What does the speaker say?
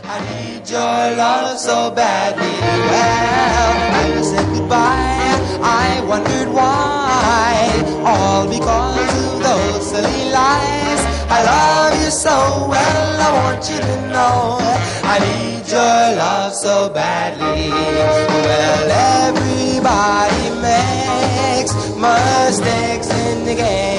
I need your love so badly. Well, I said goodbye, I wondered why. All because of those silly lies. I love you so well, I want you to know I need your love so badly. Well, everybody makes mistakes in the game.